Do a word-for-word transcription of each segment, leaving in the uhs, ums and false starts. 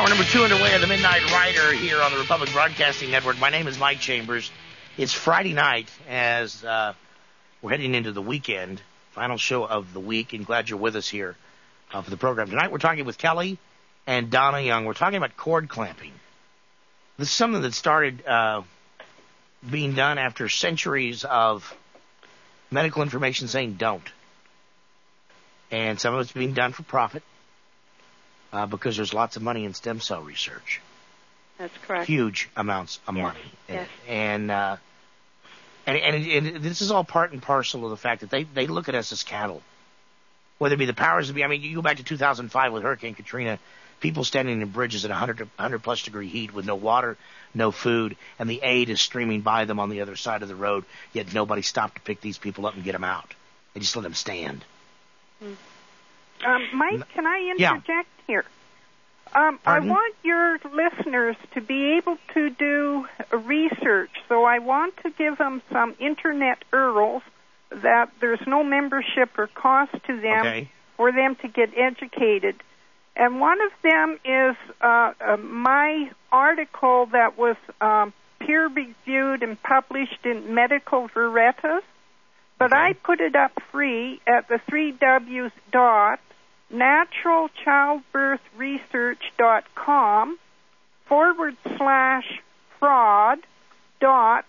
Hour number two underway of the Midnight Rider here on the Republic Broadcasting Network. My name is Mike Chambers. It's Friday night as uh, we're heading into the weekend, final show of the week, and glad you're with us here uh, for the program. Tonight we're talking with Kelly and Donna Young. We're talking about cord clamping. This is something that started uh, being done after centuries of medical information saying don't. And some of it's being done for profit. Uh, because there's lots of money in stem cell research. That's correct. Huge amounts of yes. money. Yes. And, uh, and, and, and this is all part and parcel of the fact that they, they look at us as cattle. Whether it be the powers that be. I mean, you go back to two thousand five with Hurricane Katrina, people standing in bridges at one hundred, one hundred plus degree heat with no water, no food, and the aid is streaming by them on the other side of the road, yet nobody stopped to pick these people up and get them out. They just let them stand. Hmm. Um, Mike, can I interject yeah. here? Um, I Pardon? want your listeners to be able to do research, so I want to give them some internet U R Ls that there's no membership or cost to them okay. for them to get educated. And one of them is uh, uh, my article that was um, peer-reviewed and published in Medical Veritas, but okay. I put it up free at the three W's dot natural childbirth research dot com forward slash fraud dot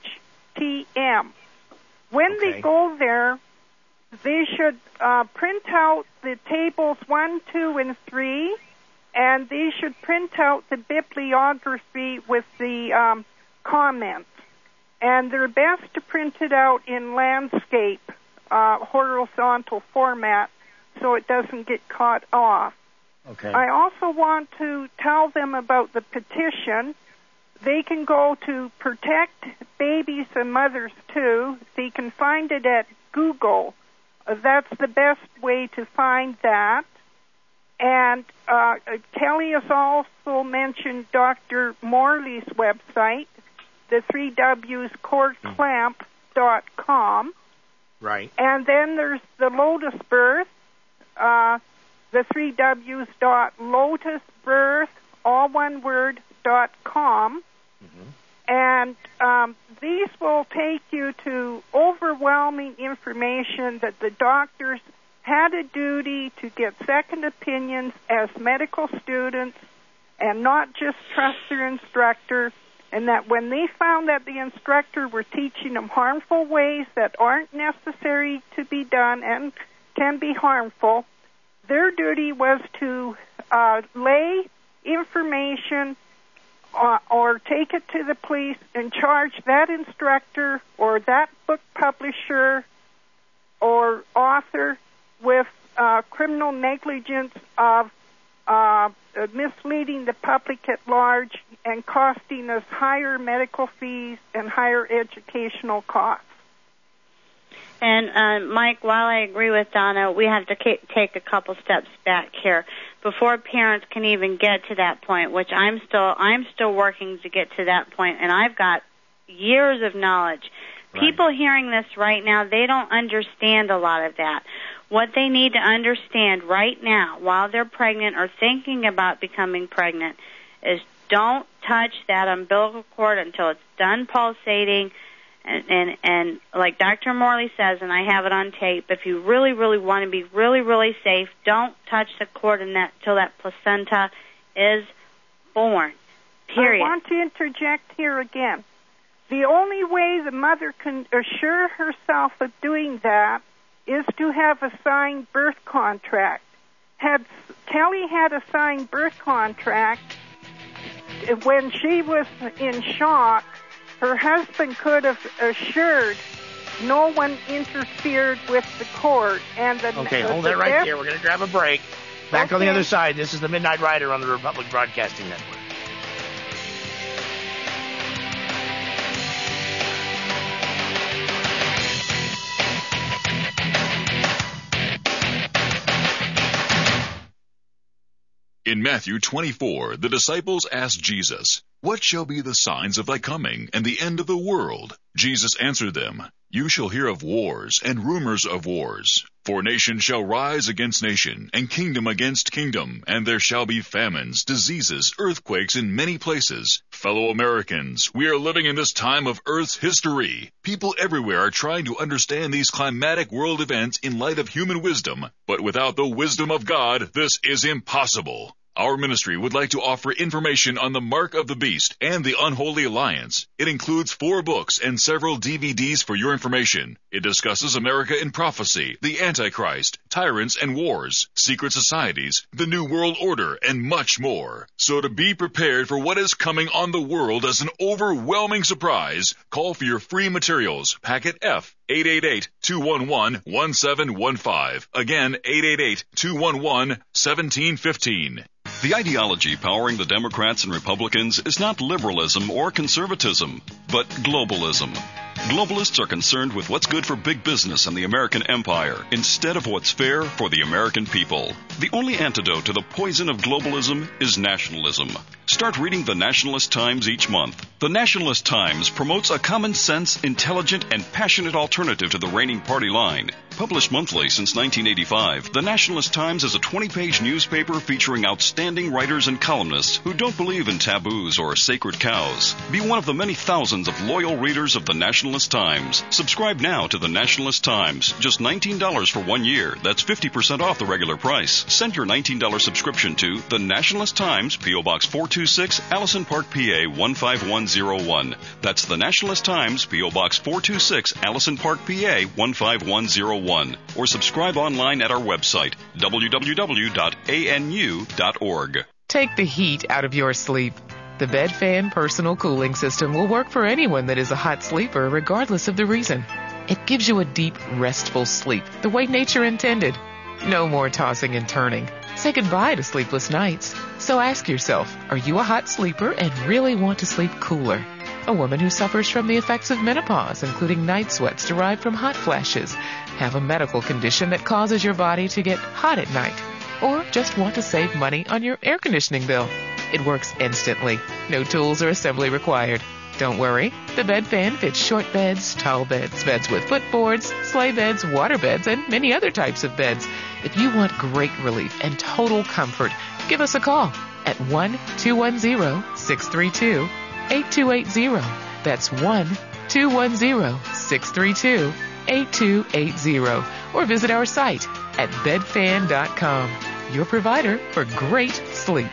htm. When okay. they go there, they should uh, print out the tables one, two, and three, and they should print out the bibliography with the um, comments. And they're best to print it out in landscape, uh, horizontal format, so it doesn't get caught off. Okay. I also want to tell them about the petition. They can go to Protect Babies and Mothers Too. They can find it at Google. Uh, that's the best way to find that. And uh, Kelly has also mentioned Doctor Morley's website, the three W's cord clamp dot com. Right. And then there's the Lotus Birth, uh, the three W's dot lotus birth, all one word, dot com. Mm-hmm. And um, these will take you to overwhelming information that the doctors had a duty to get second opinions as medical students and not just trust their instructor, and that when they found that the instructor were teaching them harmful ways that aren't necessary to be done and can be harmful, their duty was to uh, lay information uh, or take it to the police and charge that instructor or that book publisher or author with uh, criminal negligence of uh, misleading the public at large and costing us higher medical fees and higher educational costs. And, uh, Mike, while I agree with Donna, we have to ca- take a couple steps back here before parents can even get to that point, which I'm still I'm still working to get to that point, and I've got years of knowledge. Right. People hearing this right now, they don't understand a lot of that. What they need to understand right now while they're pregnant or thinking about becoming pregnant is don't touch that umbilical cord until it's done pulsating. And, and, and like Doctor Morley says, and I have it on tape, if you really, really want to be really, really safe, don't touch the cord in that till that placenta is born, period. I want to interject here again. The only way the mother can assure herself of doing that is to have a signed birth contract. Had Kelly had a signed birth contract, when she was in shock, her husband could have assured no one interfered with the cord. And the, okay, the, hold the that right best, there. We're going to grab a break. Back okay. on the other side, this is the Midnight Rider on the Republic Broadcasting Network. In Matthew twenty-four, the disciples asked Jesus, "What shall be the signs of thy coming and the end of the world?" Jesus answered them, "You shall hear of wars and rumors of wars. For nation shall rise against nation, and kingdom against kingdom, and there shall be famines, diseases, earthquakes in many places. Fellow Americans, we are living in this time of Earth's history. People everywhere are trying to understand these climatic world events in light of human wisdom, but without the wisdom of God, this is impossible. Our ministry would like to offer information on the Mark of the Beast and the Unholy Alliance. It includes four books and several D V Ds for your information. It discusses America in prophecy, the Antichrist, tyrants and wars, secret societies, the New World Order, and much more. So to be prepared for what is coming on the world as an overwhelming surprise, call for your free materials, packet F, eight eight eight, two one one, one seven one five. Again, eight eight eight, two one one, one seven one five. The ideology powering the Democrats and Republicans is not liberalism or conservatism, but globalism. Globalists are concerned with what's good for big business and the American empire instead of what's fair for the American people. The only antidote to the poison of globalism is nationalism. Start reading the Nationalist Times each month. The Nationalist Times promotes a common sense, intelligent, and passionate alternative to the reigning party line. Published monthly since nineteen eighty-five, the Nationalist Times is a twenty-page newspaper featuring outstanding writers and columnists who don't believe in taboos or sacred cows. Be one of the many thousands of loyal readers of the Nationalist Times. Subscribe now to the Nationalist Times. Just nineteen dollars for one year. That's fifty percent off the regular price. Send your nineteen dollars subscription to the Nationalist Times, P O. Box four two six, Allison Park, P A one five one zero one. That's the Nationalist Times, P O. Box four two six, Allison Park, P A one five one zero one. Or subscribe online at our website, w w w dot a n u dot org. Take the heat out of your sleep. The Bed Fan Personal Cooling System will work for anyone that is a hot sleeper, regardless of the reason. It gives you a deep, restful sleep, the way nature intended. No more tossing and turning. Say goodbye to sleepless nights. So ask yourself, are you a hot sleeper and really want to sleep cooler? A woman who suffers from the effects of menopause, including night sweats derived from hot flashes, have a medical condition that causes your body to get hot at night, or just want to save money on your air conditioning bill. It works instantly. No tools or assembly required. Don't worry. The Bed Fan fits short beds, tall beds, beds with footboards, sleigh beds, water beds, and many other types of beds. If you want great relief and total comfort, give us a call at one two one zero, six three two, eight two eight zero. That's one two one zero, six three two, eight two eight zero. Or visit our site at bed fan dot com. Your provider for great sleep.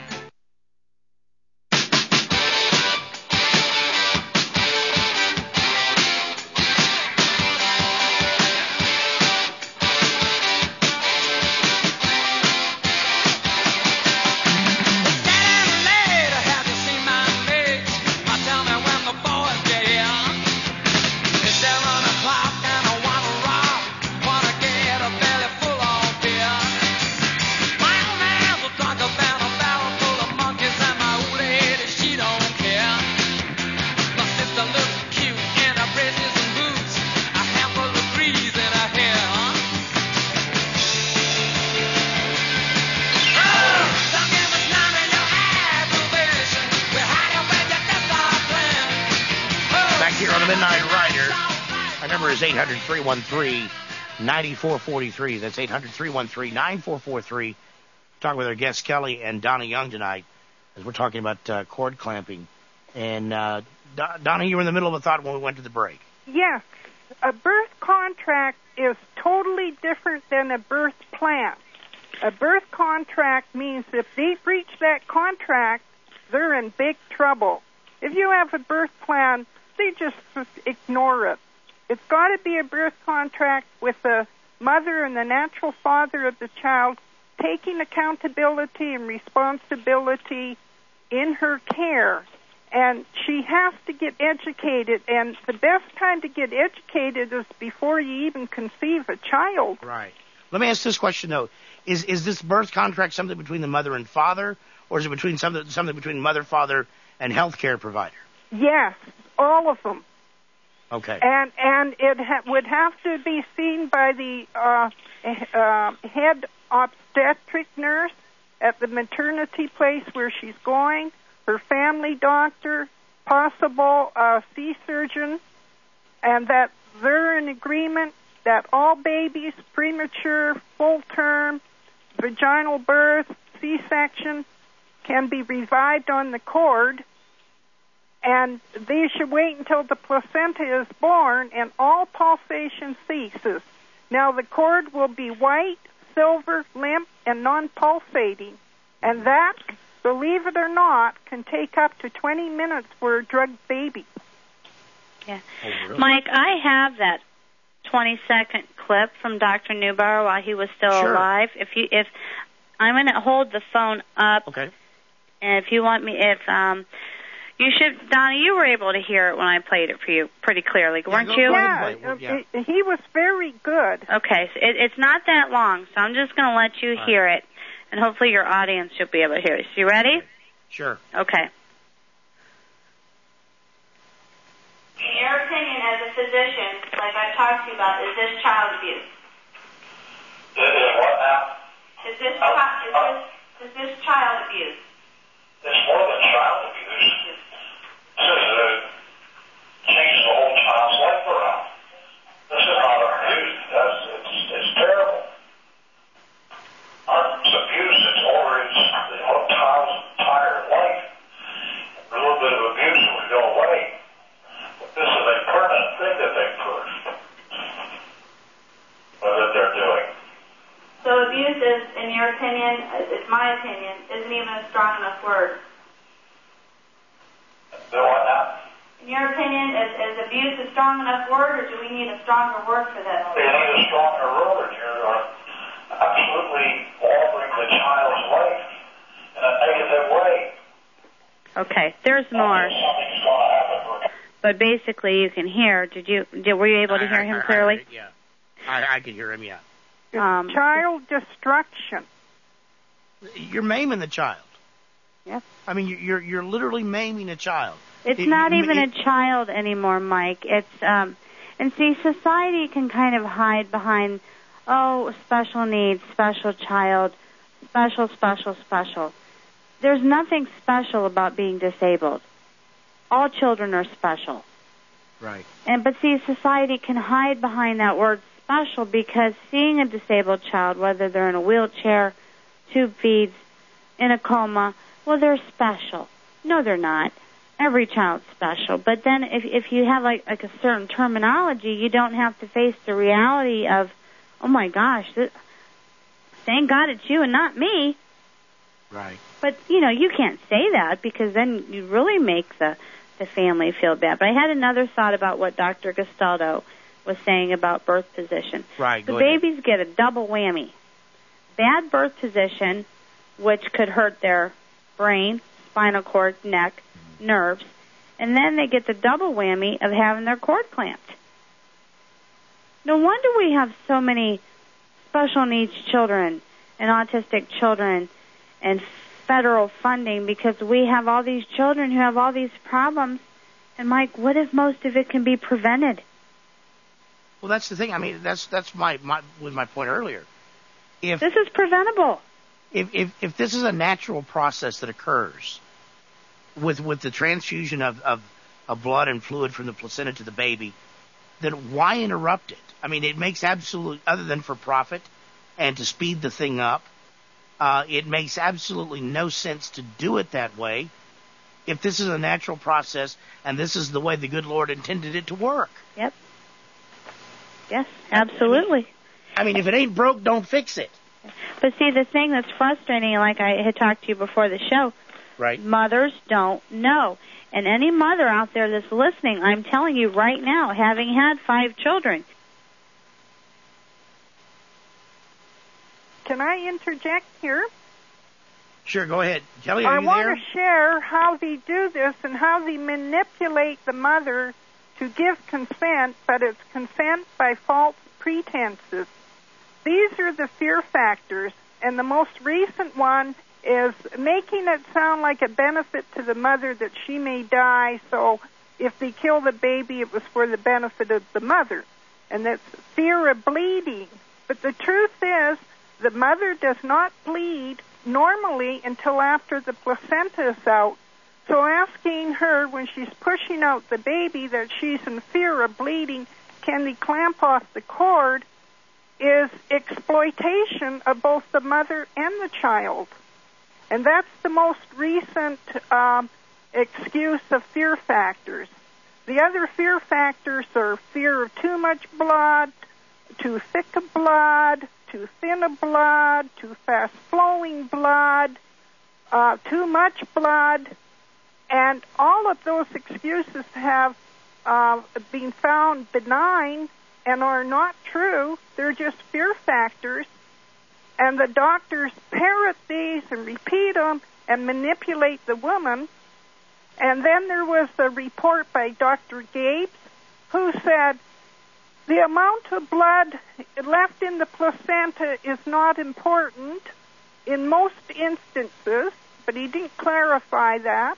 eight hundred, three one three, nine four four three. That's eight hundred, three one three, nine four four three. Talking with our guests, Kelly and Donna Young, tonight, as we're talking about uh, cord clamping. And, uh, Do- Donna, you were in the middle of a thought when we went to the break. Yes. A birth contract is totally different than a birth plan. A birth contract means if they breach that contract, they're in big trouble. If you have a birth plan, they just ignore it. It's got to be a birth contract with the mother and the natural father of the child taking accountability and responsibility in her care. And she has to get educated, and the best time to get educated is before you even conceive a child. Right. Let me ask this question, though. Is is this birth contract something between the mother and father, or is it between something, something between mother, father, and health care provider? Yes, all of them. Okay. And and it ha- would have to be seen by the uh, uh, head obstetric nurse at the maternity place where she's going, her family doctor, possible uh, C-surgeon, and that they're in agreement that all babies, premature, full-term, vaginal birth, C-section, can be revived on the cord, and they should wait until the placenta is born and all pulsation ceases. Now, the cord will be white, silver, limp, and non-pulsating, and that, believe it or not, can take up to twenty minutes for a drugged baby. Yeah. Oh, really? Mike, I have that twenty-second clip from Doctor Neubauer while he was still Sure. alive. If you, if I'm going to hold the phone up, Okay. and if you want me, if um, you should, Donna, you were able to hear it when I played it for you pretty clearly, weren't go- you? go Yeah, ahead and play it. uh, he was very good. Okay, so it, it's not that long, so I'm just going to let you All hear it, and hopefully your audience should be able to hear it. So you ready? Sure. Okay. In your opinion as a physician, like I talked to you about, is this child abuse? It is what now? Is this, chi- is this, is this child abuse? It's more than child abuse. This is uh, changing the whole child's life around. This is not abuse. That's, it's, it's terrible. It's abuse. It's over his, the whole child's entire life. A little bit of abuse would go away. But this is a permanent thing that they've pushed. Or that they're doing. So abuse is, in your opinion, it's my opinion, isn't even a strong enough word. Do what now? In your opinion, is, is abuse a strong enough word, or do we need a stronger word for this? You need a stronger word. You're absolutely altering the child's life in a negative way. Okay, there's more. Something's going to happen. But basically, you can hear. Did you? Did were you able to I- hear I- him I- I clearly? heard it, yeah. I, I could hear him, yeah. It's Um, child destruction. You're maiming the child. Yep. I mean, you're you're, you're literally maiming a child. It's It- not it- even it- a child anymore, Mike. It's um, and see, society can kind of hide behind, oh, special needs, special child, special, special, special. There's nothing special about being disabled. All children are special. Right. And but see, society can hide behind that word special because seeing a disabled child, whether they're in a wheelchair, tube feeds, in a coma, well, they're special. No, they're not. Every child's special. But then if if you have like like a certain terminology, you don't have to face the reality of, oh my gosh, this, thank God it's you and not me. Right. But you know, you can't say that because then you really make the the family feel bad. But I had another thought about what Doctor Gastaldo was saying about birth position. Right. The Go ahead. babies get a double whammy. Bad birth position, which could hurt their brain, spinal cord, neck, nerves, and then they get the double whammy of having their cord clamped. No wonder we have so many special needs children and autistic children and federal funding because we have all these children who have all these problems. And Mike, what if most of it can be prevented? Well, that's the thing. I mean, that's that's my, my was my point earlier. If This is preventable. if if, if this is a natural process that occurs with with the transfusion of, of of blood and fluid from the placenta to the baby, then why interrupt it? I mean, it makes absolute other than for profit and to speed the thing up. Uh, it makes absolutely no sense to do it that way if this is a natural process and this is the way the good Lord intended it to work. Yep. Yes, absolutely. I mean, if it ain't broke, don't fix it. But see, the thing that's frustrating, like I had talked to you before the show, Right. mothers don't know. And any mother out there that's listening, I'm telling you right now, having had five children. Can I interject here? Sure, go ahead. Kelly, are I you want there? to share how they do this and how they manipulate the mother to give consent, but it's consent by false pretenses. These are the fear factors, and the most recent one is making it sound like a benefit to the mother that she may die, so if they kill the baby, it was for the benefit of the mother. And that's fear of bleeding. But the truth is, the mother does not bleed normally until after the placenta is out. So asking her when she's pushing out the baby that she's in fear of bleeding can they clamp off the cord is exploitation of both the mother and the child. And that's the most recent um, excuse of fear factors. The other fear factors are fear of too much blood, too thick of blood, too thin of blood, too fast-flowing blood, uh, too much blood, and all of those excuses have uh, been found benign and are not true. They're just fear factors, and the doctors parrot these and repeat them and manipulate the woman. And then there was a report by Doctor Gapes who said the amount of blood left in the placenta is not important in most instances, but he didn't clarify that.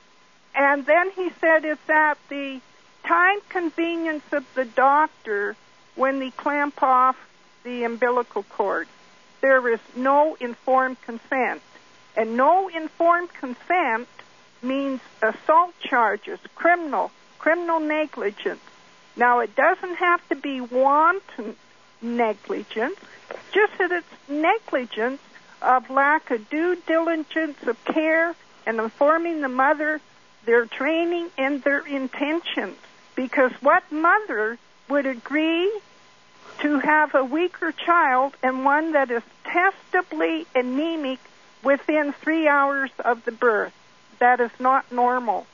And then he said it's at the time convenience of the doctor when they clamp off the umbilical cord. There is no informed consent. And no informed consent means assault charges, criminal, criminal negligence. Now, it doesn't have to be wanton negligence, just that it's negligence of lack of due diligence of care and informing the mother their training and their intentions. Because what mother would agree to have a weaker child and one that is testably anemic within three hours of the birth? That is not normal.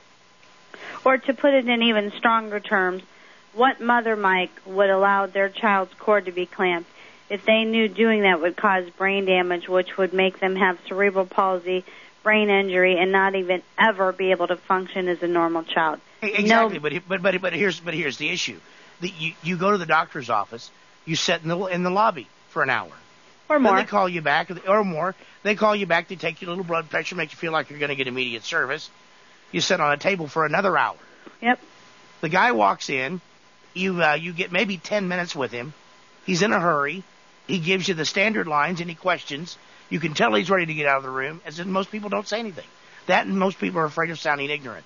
Or to put it in even stronger terms, what mother, Mike, would allow their child's cord to be clamped if they knew doing that would cause brain damage, which would make them have cerebral palsy, brain injury, and not even ever be able to function as a normal child? Exactly, no. but but but but here's but here's the issue: the, you you go to the doctor's office, you sit in the in the lobby for an hour, or more. Then they call you back, or more. They call you back. They take your little blood pressure, make you feel like you're going to get immediate service. You sit on a table for another hour. Yep. The guy walks in. You uh, you get maybe ten minutes with him. He's in a hurry. He gives you the standard lines, any questions. You can tell he's ready to get out of the room, as in most people don't say anything. That and most people are afraid of sounding ignorant.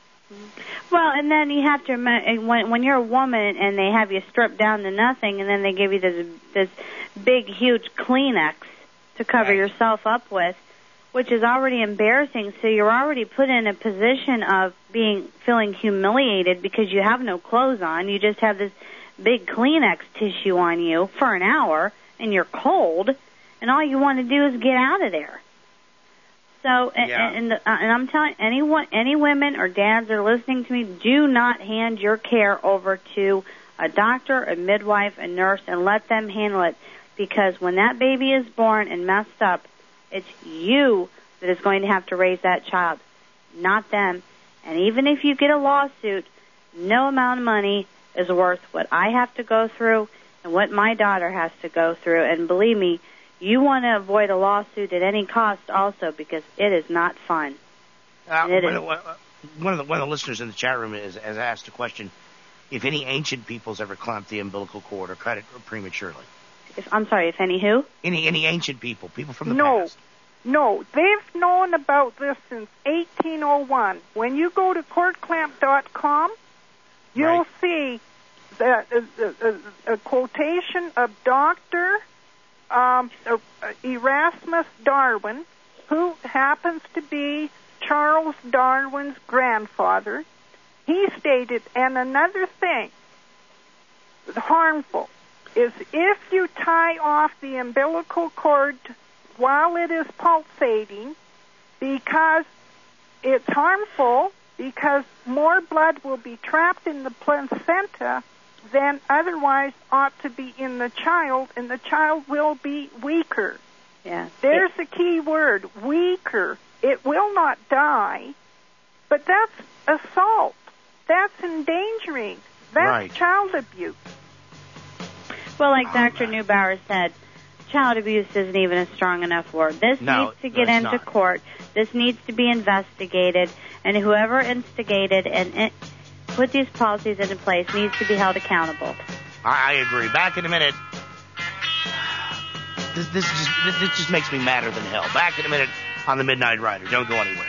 Well, and then you have to, when when you're a woman and they have you stripped down to nothing, and then they give you this this big, huge Kleenex to cover right. yourself up with, which is already embarrassing. So you're already put in a position of being feeling humiliated because you have no clothes on. You just have this big Kleenex tissue on you for an hour, and you're cold, and all you want to do is get out of there. So, and, yeah. and, the, uh, and I'm telling anyone, any women or dads that are listening to me, do not hand your care over to a doctor, a midwife, a nurse, and let them handle it. Because when that baby is born and messed up, it's you that is going to have to raise that child, not them. And even if you get a lawsuit, no amount of money is worth what I have to go through and what my daughter has to go through. And believe me, you want to avoid a lawsuit at any cost also, because it is not fun. Uh, it one, is. one, of the, one of the listeners in the chat room has, has asked a question, if any ancient peoples ever clamped the umbilical cord or cut it prematurely. If, I'm sorry, if any who? Any any ancient people, people from the no. past. No, they've known about this since eighteen oh one. When you go to cord clamp dot com, you'll right. see the, a, a, a quotation of Doctor um, Erasmus Darwin, who happens to be Charles Darwin's grandfather. He stated, and another thing, harmful, is if you tie off the umbilical cord while it is pulsating, because it's harmful, because more blood will be trapped in the placenta than otherwise ought to be in the child, and the child will be weaker. Yeah. There's the key word, weaker. It will not die, but that's assault. That's endangering. That's right. child abuse. Well, like Doctor Neubauer said, child abuse isn't even a strong enough word. This no, needs to get no, into not. court. This needs to be investigated, and whoever instigated and it, put these policies into place needs to be held accountable. I, I agree. Back in a minute. This, this just this just makes me madder than hell. Back in a minute on the Midnight Rider. Don't go anywhere.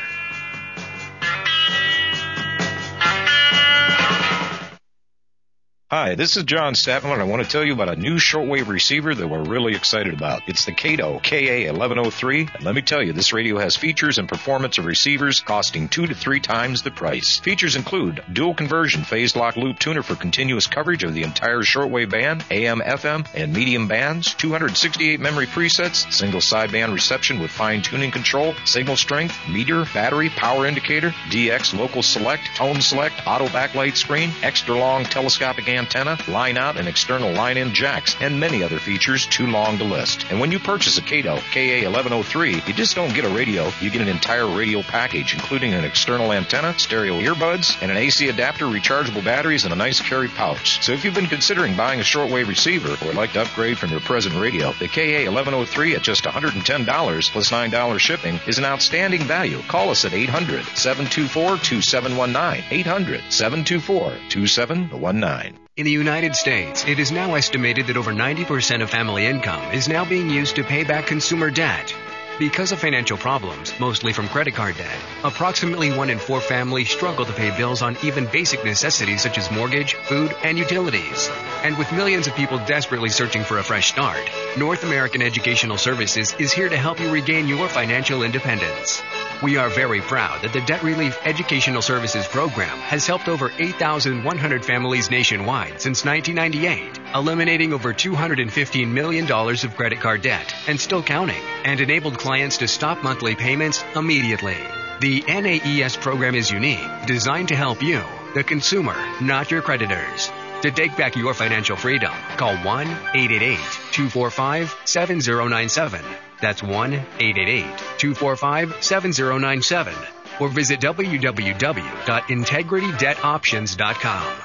Hi, this is John Statman, and I want to tell you about a new shortwave receiver that we're really excited about. It's the Kato K A eleven oh three, and let me tell you, this radio has features and performance of receivers costing two to three times the price. Features include dual conversion phase lock loop tuner for continuous coverage of the entire shortwave band, A M, F M, and medium bands, two hundred sixty-eight memory presets, single sideband reception with fine-tuning control, signal strength, meter, battery, power indicator, D X local select, tone select, auto backlight screen, extra long telescopic antenna, line out and external line in jacks, and many other features too long to list. And when you purchase a Kato K A eleven oh three, you just don't get a radio, you get an entire radio package, including an external antenna, stereo earbuds, and an A C adapter, rechargeable batteries, and a nice carry pouch. So if you've been considering buying a shortwave receiver or would like to upgrade from your present radio, the K A eleven oh three at just one hundred ten dollars plus nine dollars shipping is an outstanding value. Call us at eight hundred, seven two four, two seven one nine, eight hundred, seven two four, two seven one nine. In the United States, it is now estimated that over ninety percent of family income is now being used to pay back consumer debt. Because of financial problems, mostly from credit card debt, approximately one in four families struggle to pay bills on even basic necessities such as mortgage, food, and utilities. And with millions of people desperately searching for a fresh start, North American Educational Services is here to help you regain your financial independence. We are very proud that the Debt Relief Educational Services Program has helped over eight thousand one hundred families nationwide since nineteen ninety-eight, eliminating over two hundred fifteen million dollars of credit card debt and still counting, and enabled clients to stop monthly payments immediately. The N A E S program is unique, designed to help you, the consumer, not your creditors. To take back your financial freedom, call one eight eight eight, two four five, seven zero nine seven. That's one eight eight eight, two four five, seven zero nine seven. Or visit w w w dot integrity debt options dot com.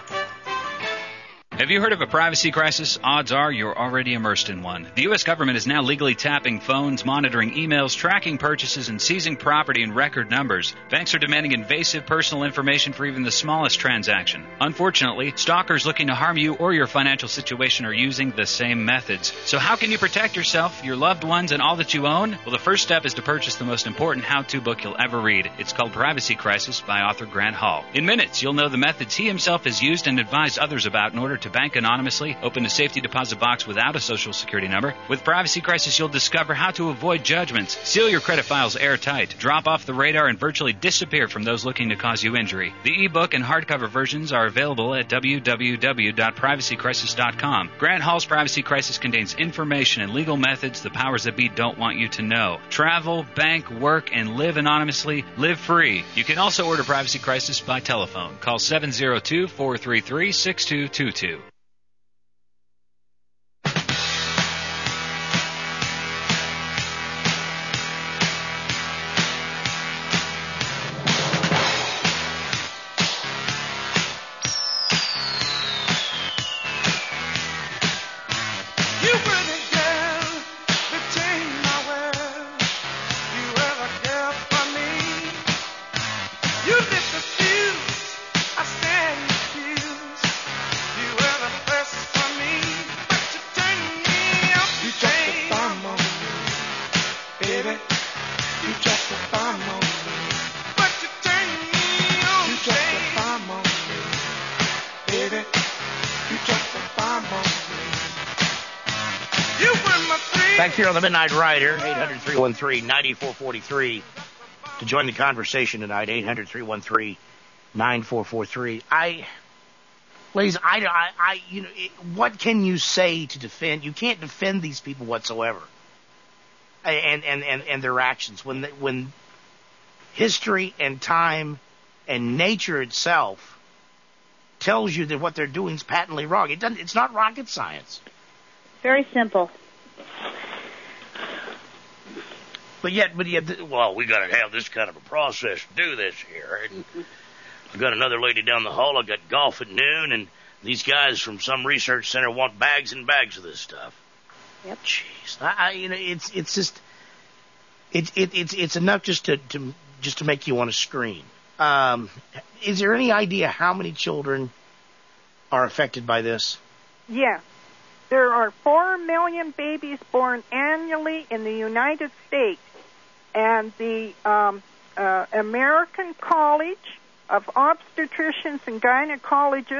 Have you heard of a privacy crisis? Odds are you're already immersed in one. The U S government is now legally tapping phones, monitoring emails, tracking purchases, and seizing property in record numbers. Banks are demanding invasive personal information for even the smallest transaction. Unfortunately, stalkers looking to harm you or your financial situation are using the same methods. So how can you protect yourself, your loved ones, and all that you own? Well, the first step is to purchase the most important how-to book you'll ever read. It's called Privacy Crisis by author Grant Hall. In minutes, you'll know the methods he himself has used and advised others about in order to bank anonymously, open a safety deposit box without a social security number. With Privacy Crisis, you'll discover how to avoid judgments, seal your credit files airtight, drop off the radar, and virtually disappear from those looking to cause you injury. The ebook and hardcover versions are available at w w w dot privacy crisis dot com. Grant Hall's Privacy Crisis contains information and legal methods the powers that be don't want you to know. Travel, bank, work, and live anonymously. Live free. You can also order Privacy Crisis by telephone. Call seven zero two, four three three, six two two two. Back here on the Midnight Rider, eight hundred, three one three, nine four four three. To join the conversation tonight, eight hundred, three one three, nine four four three. I, ladies, I, I, I you know, it, what can you say to defend? You can't defend these people whatsoever, and and and, and their actions when they, when history and time and nature itself tells you that what they're doing is patently wrong. It doesn't. It's not rocket science. Very simple. But yet, but yet, well, we got to have this kind of a process to do this here. And I got another lady down the hall. I got golf at noon, and these guys from some research center want bags and bags of this stuff. Yep. Jeez, I, I, you know, it's it's just it it it's it's enough just to, to just to make you want to scream. Um, is there any idea how many children are affected by this? Yeah. There are four million babies born annually in the United States, and the um, uh, American College of Obstetricians and Gynecologists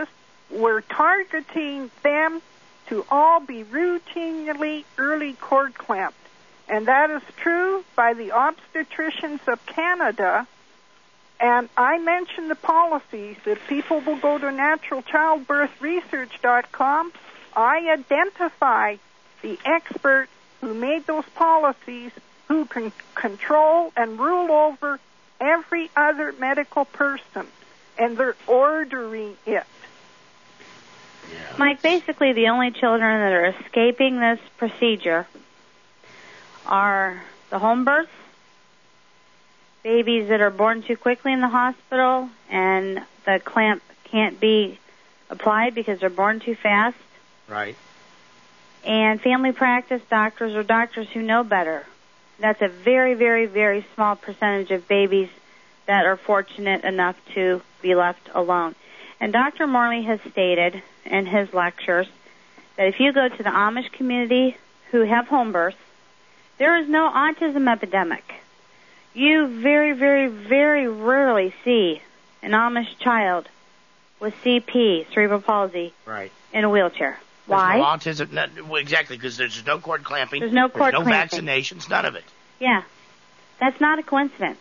we're targeting them to all be routinely early cord clamped. And that is true by the obstetricians of Canada. And I mentioned the policies. If people will go to natural childbirth research dot com, I identify the expert who made those policies, who can control and rule over every other medical person, and they're ordering it. Yeah. Mike, basically the only children that are escaping this procedure are the home births, babies that are born too quickly in the hospital and the clamp can't be applied because they're born too fast. Right. And family practice doctors or doctors who know better. That's a very, very, very small percentage of babies that are fortunate enough to be left alone. And Doctor Morley has stated in his lectures that if you go to the Amish community who have home births, there is no autism epidemic. You very, very, very rarely see an Amish child with C P, cerebral palsy, right, in a wheelchair. Why? There's no autism, not, well, exactly, because there's no cord clamping. There's no cord there's no clamping. vaccinations, none of it. Yeah, that's not a coincidence.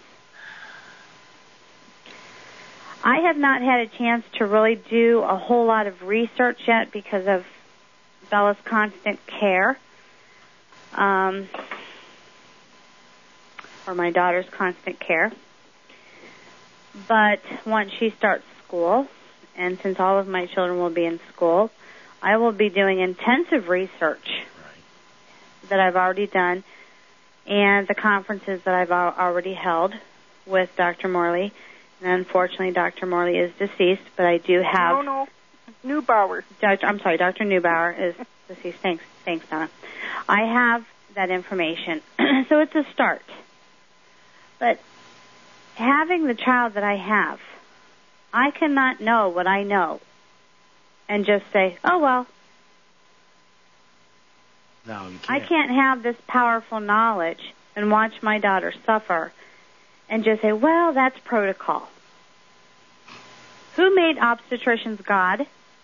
I have not had a chance to really do a whole lot of research yet because of Bella's constant care, um, or my daughter's constant care. But once she starts school, and since all of my children will be in school, I will be doing intensive research right. that I've already done, and the conferences that I've al- already held with Doctor Morley. And unfortunately, Doctor Morley is deceased, but I do have... No, no, Neubauer. Doctor, I'm sorry, Doctor Neubauer is deceased. Thanks, thanks, Donna. I have that information, so it's a start. But having the child that I have, I cannot know what I know and just say, oh, well. No, you can't. I can't have this powerful knowledge and watch my daughter suffer and just say, well, that's protocol. Who made obstetricians God?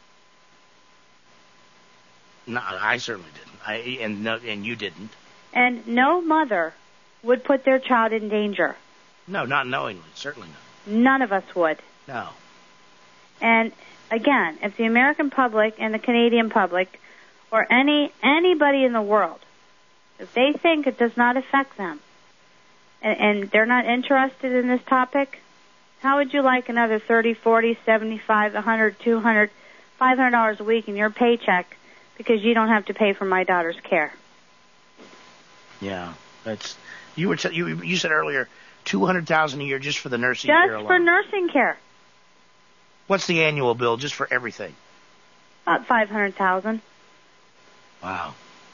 No, I certainly didn't. I, and, no, and you didn't. And no mother would put their child in danger. No, not knowingly. Certainly not. None of us would. No. And again, if the American public and the Canadian public or any anybody in the world, if they think it does not affect them and, and they're not interested in this topic, how would you like another thirty, forty, seventy-five, one hundred, two hundred, five hundred dollars a week in your paycheck because you don't have to pay for my daughter's care? Yeah, that's you were t- you you said earlier two hundred thousand a year just for the nursing just care alone. Just for nursing care. What's the annual bill just for everything? About five hundred thousand. Wow.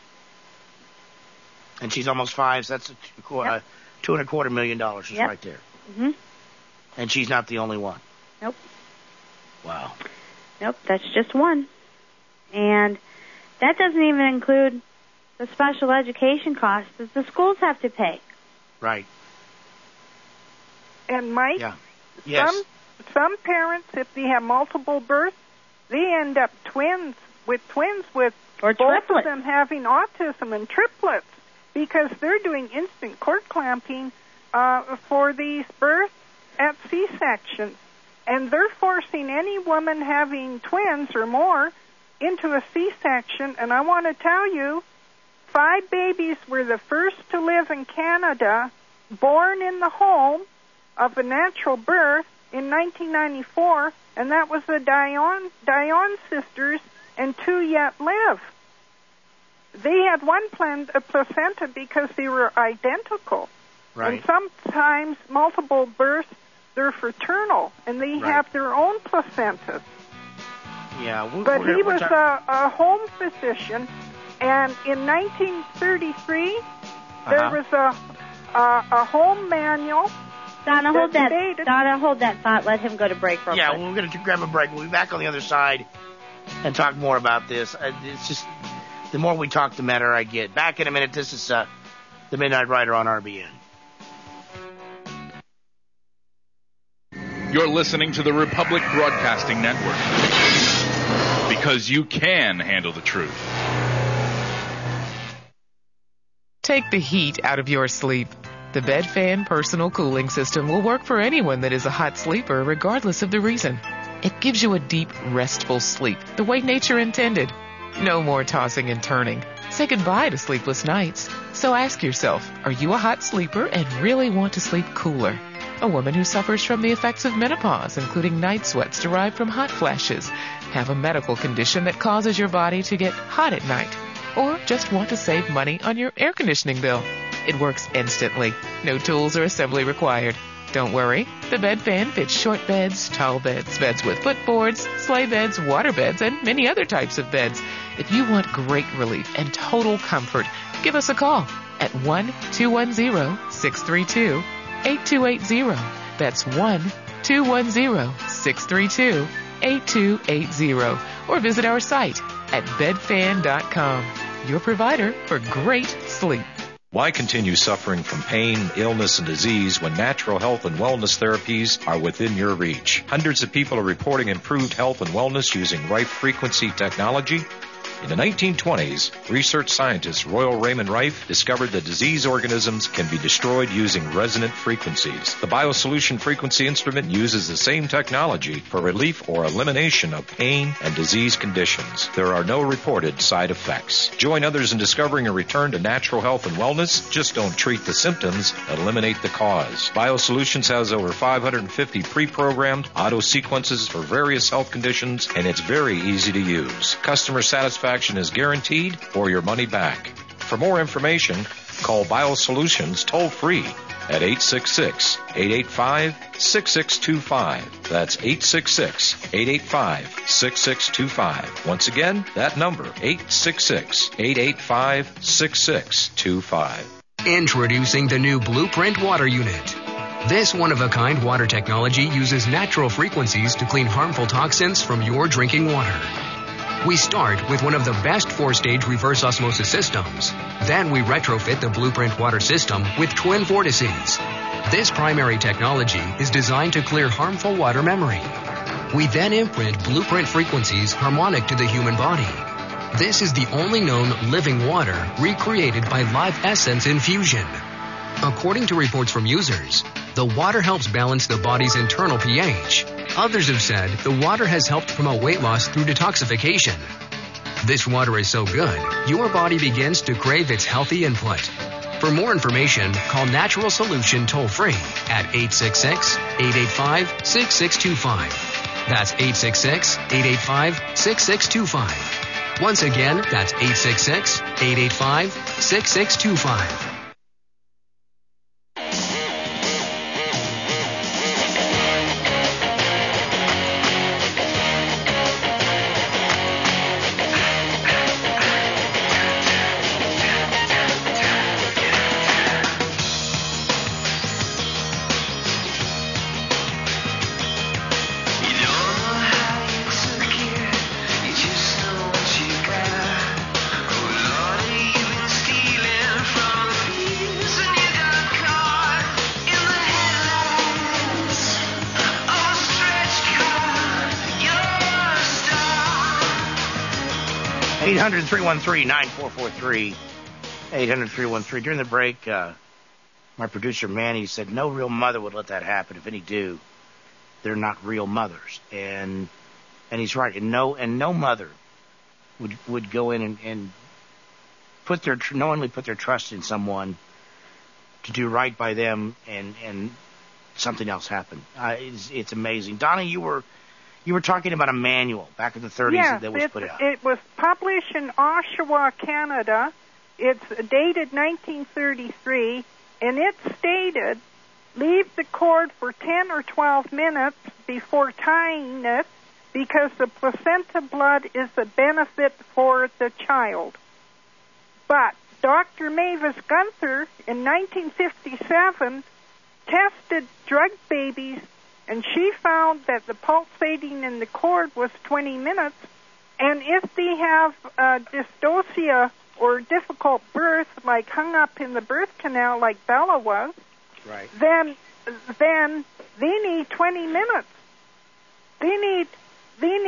And she's almost five, so that's a two, yep. uh, two and a quarter million dollars just yep. right there. Mhm. And she's not the only one. Nope. Wow. Nope, that's just one. And that doesn't even include the special education costs that the schools have to pay. Right. And Mike, yeah. yes. some some parents, if they have multiple births, they end up twins with twins with or both triplets. of them having autism and triplets because they're doing instant cord clamping uh, for these births at C-sections. And they're forcing any woman having twins or more into a C-section. And I want to tell you, five babies were the first to live in Canada, born in the home of a natural birth in nineteen ninety-four, and that was the Dion, Dion sisters, and two yet live. They had one plan, a placenta because they were identical. Right. And sometimes multiple births, they're fraternal, and they right. have their own placentas. Yeah, we're, but we're, he we're was ta- a, a home physician, and in nineteen thirty-three, uh-huh. there was a, a a home manual. Donna, hold that. Debated. Donna, hold that thought. Let him go to break real yeah, quick. Yeah, well, we're going to grab a break. We'll be back on the other side and talk more about this. Uh, it's just the more we talk, the better I get. Back in a minute. This is uh, the Midnight Rider on R B N. You're listening to the Republic Broadcasting Network. because you can handle the truth. Take the heat out of your sleep. The Bed Fan Personal Cooling System will work for anyone that is a hot sleeper, regardless of the reason. It gives you a deep, restful sleep, the way nature intended. No more tossing and turning. Say goodbye to sleepless nights. So ask yourself, are you a hot sleeper and really want to sleep cooler? A woman who suffers from the effects of menopause, including night sweats derived from hot flashes, have a medical condition that causes your body to get hot at night, or just want to save money on your air conditioning bill. It works instantly. No tools or assembly required. Don't worry. The Bed Fan fits short beds, tall beds, beds with footboards, sleigh beds, water beds, and many other types of beds. If you want great relief and total comfort, give us a call at one two one zero, six three two, eight two eight zero. That's one two one zero, six three two, eight two eight zero. Or visit our site at bed fan dot com. Your provider for great sleep. Why continue suffering from pain, illness, and disease when natural health and wellness therapies are within your reach? Hundreds of people are reporting improved health and wellness using Rife frequency technology. In the nineteen twenties, research scientist Royal Raymond Rife discovered that disease organisms can be destroyed using resonant frequencies. The BioSolution frequency instrument uses the same technology for relief or elimination of pain and disease conditions. There are no reported side effects. Join others in discovering a return to natural health and wellness. Just don't treat the symptoms, eliminate the cause. BioSolutions has over five hundred fifty pre-programmed auto sequences for various health conditions, and it's very easy to use. Customer satisfaction is guaranteed or your money back. For more information, call BioSolutions toll-free at eight six six, eight eight five, six six two five. That's eight six six, eight eight five, six six two five. Once again, that number, eight six six, eight eight five, six six two five. Introducing the new Blueprint Water Unit. This one-of-a-kind water technology uses natural frequencies to clean harmful toxins from your drinking water. We start with one of the best four-stage reverse osmosis systems. Then we retrofit the Blueprint water system with twin vortices. This primary technology is designed to clear harmful water memory. We then imprint Blueprint frequencies harmonic to the human body. This is the only known living water recreated by Live Essence infusion. According to reports from users, the water helps balance the body's internal pH. Others have said the water has helped promote weight loss through detoxification. This water is so good, your body begins to crave its healthy input. For more information, call Natural Solution toll-free at eight six six, eight eight five, six six two five. That's eight six six, eight eight five, six six two five. Once again, that's eight six six, eight eight five, six six two five. eight hundred, three one three, nine four four three. eight hundred, three one three. During the break, uh, my producer Manny said no real mother would let that happen. If any do, they're not real mothers. And and he's right. And no and no mother would would go in and, and put their knowingly put their trust in someone to do right by them, and and something else happened. Uh, it's, it's amazing. Donna, you were. You were talking about a manual back in the thirties yes, that was it, put out. It was published in Oshawa, Canada. It's dated nineteen thirty-three, and it stated, leave the cord for ten or twelve minutes before tying it because the placenta blood is a benefit for the child. But Doctor Mavis Gunther in nineteen fifty-seven tested drug babies, and she found that the pulsating in the cord was twenty minutes, and if they have uh, dystocia or difficult birth, like hung up in the birth canal like Bella was, right. then then they need twenty minutes. They need they need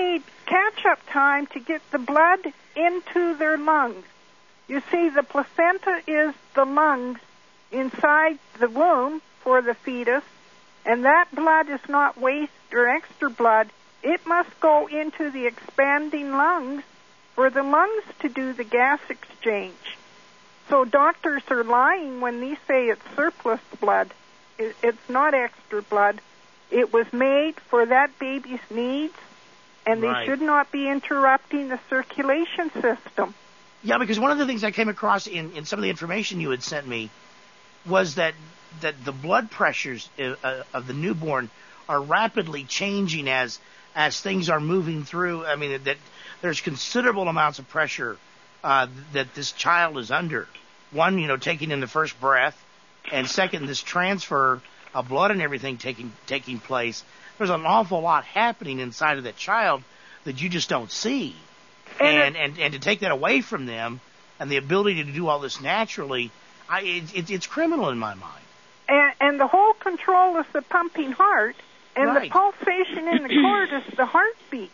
catch-up time to get the blood into their lungs. You see, the placenta is the lungs inside the womb for the fetus, and that blood is not waste or extra blood. It must go into the expanding lungs for the lungs to do the gas exchange. So doctors are lying when they say it's surplus blood. It's not extra blood. It was made for that baby's needs, and they Right. should not be interrupting the circulation system. Yeah, because one of the things I came across in, in some of the information you had sent me was that that the blood pressures uh, of the newborn are rapidly changing as as things are moving through. I mean, that there's considerable amounts of pressure uh, that this child is under. One, you know, taking in the first breath, and second, this transfer of blood and everything taking taking place. There's an awful lot happening inside of that child that you just don't see. And And, and, and to take that away from them and the ability to do all this naturally, I, it, it, it's criminal in my mind. And, and the whole control is the pumping heart, and Right. the pulsation in the cord is the heartbeat.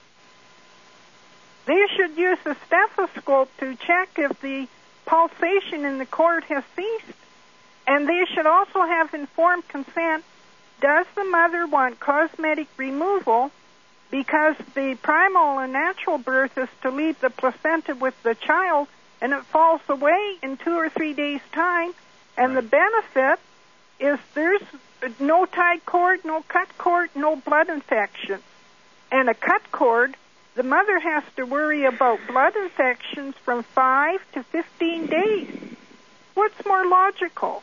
They should use a stethoscope to check if the pulsation in the cord has ceased. And they should also have informed consent. Does the mother want cosmetic removal? Because the primal and natural birth is to leave the placenta with the child, and it falls away in two or three days' time. And the benefit is there's no tied cord, no cut cord, no blood infection. And a cut cord, the mother has to worry about blood infections from five to fifteen days. What's more logical?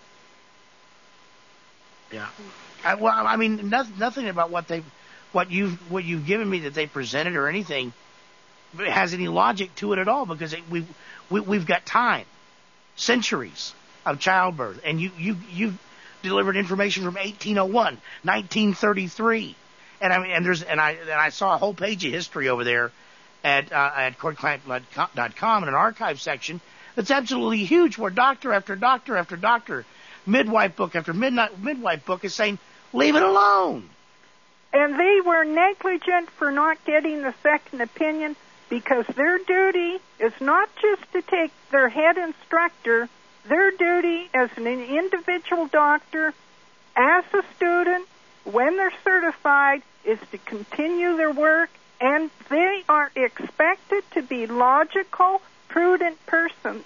Yeah. I, well, I mean, nothing, nothing about what they, what you've, what you've given me that they presented or anything has any logic to it at all, because it, we, we, we've got time, centuries of childbirth, and you, you, you delivered information from eighteen oh one, nineteen thirty-three, and I mean, and there's, and I, and I saw a whole page of history over there at, uh, at cord clamp dot com in an archive section that's absolutely huge, where doctor after doctor after doctor, midwife book after midnight midwife book is saying, leave it alone. And they were negligent for not getting the second opinion, because their duty is not just to take their head instructor. Their duty as an individual doctor, as a student, when they're certified, is to continue their work, and they are expected to be logical, prudent persons.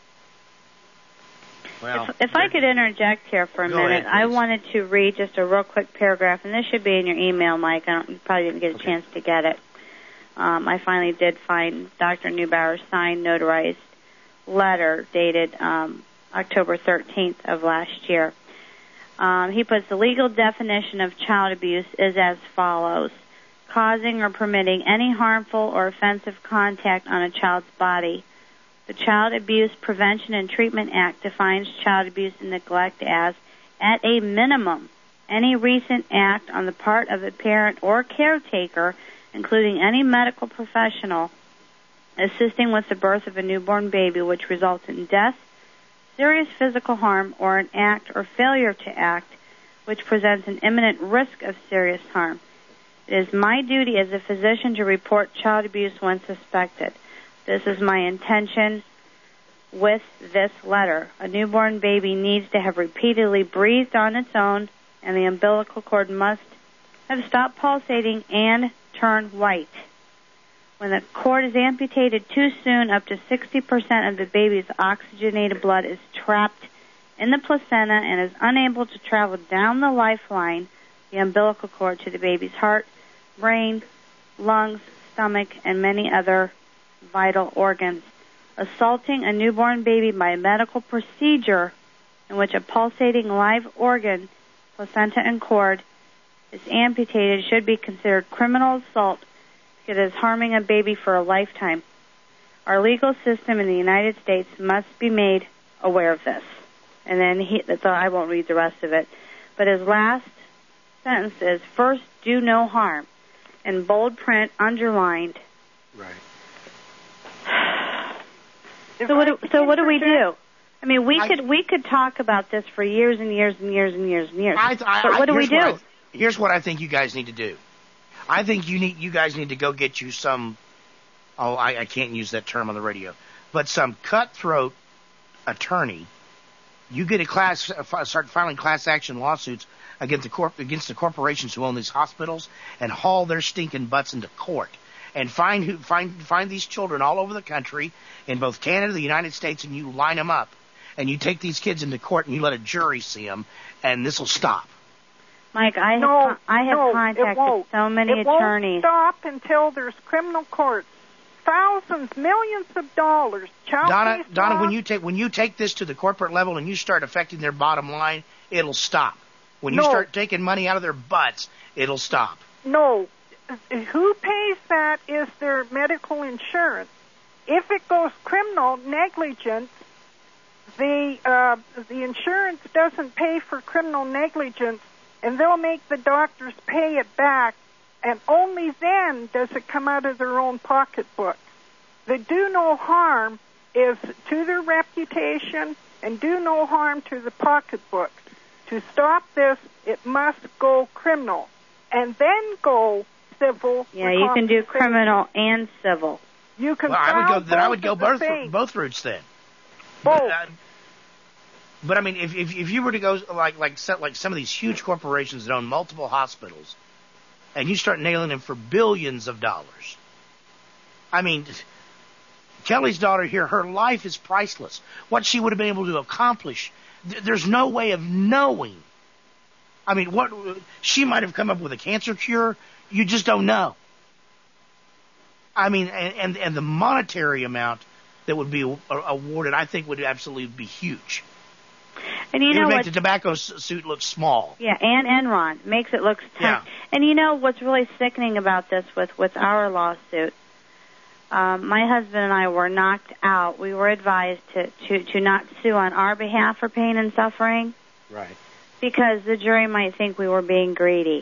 Well, if, if I could interject here for a Go minute, ahead, I please. wanted to read just a real quick paragraph, and this should be in your email, Mike. I don't, you probably didn't get a Okay. chance to get it. Um, I finally did find Doctor Neubauer's signed, notarized letter dated um, October thirteenth of last year. Um, he puts the legal definition of child abuse is as follows: causing or permitting any harmful or offensive contact on a child's body. The Child Abuse Prevention and Treatment Act defines child abuse and neglect as, at a minimum, any recent act on the part of a parent or caretaker, including any medical professional, assisting with the birth of a newborn baby which results in death, serious physical harm, or an act or failure to act which presents an imminent risk of serious harm. It is my duty as a physician to report child abuse when suspected. This is my intention with this letter. A newborn baby needs to have repeatedly breathed on its own, and the umbilical cord must have stopped pulsating and turn white. When the cord is amputated too soon, up to sixty percent of the baby's oxygenated blood is trapped in the placenta and is unable to travel down the lifeline, the umbilical cord, to the baby's heart, brain, lungs, stomach, and many other vital organs. Assaulting a newborn baby by a medical procedure in which a pulsating live organ, placenta and cord, is amputated should be considered criminal assault because it is harming a baby for a lifetime. Our legal system in the United States must be made aware of this. And then he, that's all, I won't read the rest of it. But his last sentence is, first, do no harm. In bold print, underlined. Right. So what do, so what do we do? I mean, we I- could we could talk about this for years and years and years and years and years. I, I, but what do we here's do? What I, here's what I think you guys need to do. I think you need, you guys need to go get you some, oh, I, I can't use that term on the radio, but some cutthroat attorney. You get a class, start filing class action lawsuits against the corp, against the corporations who own these hospitals, and haul their stinking butts into court. And find who, find, find these children all over the country, in both Canada, the United States, and you line them up. And you take these kids into court and you let a jury see them, and this will stop. Mike, I no, have, I have no, contacted so many it attorneys. It won't stop until there's criminal courts. Thousands, millions of dollars. Child Donna, Donna, when you take when you take this to the corporate level and you start affecting their bottom line, it'll stop. When you no. start taking money out of their butts, it'll stop. No. Who pays that is their medical insurance. If it goes criminal negligence, the uh, the insurance doesn't pay for criminal negligence, and they'll make the doctors pay it back, and only then does it come out of their own pocketbook. The do no harm is to their reputation and do no harm to the pocketbook. To stop this, it must go criminal, and then go civil. Yeah, you can do criminal and civil. You can. Well, I would go. Then I would go both the both routes then. Both. But, uh, but I mean, if, if if you were to go like like set, like some of these huge corporations that own multiple hospitals, and you start nailing them for billions of dollars, I mean, Kelly's daughter here, her life is priceless. What she would have been able to accomplish, th- there's no way of knowing. I mean, what she might have come up with a cancer cure, you just don't know. I mean, and, and, and the monetary amount that would be awarded, I think, would absolutely be huge. And you it know would make what? the tobacco suit look small. Yeah, and Enron makes it look tiny. Yeah. And you know what's really sickening about this with, with our lawsuit? Um, my husband and I were knocked out. We were advised to, to, to not sue on our behalf for pain and suffering. Right. Because the jury might think we were being greedy.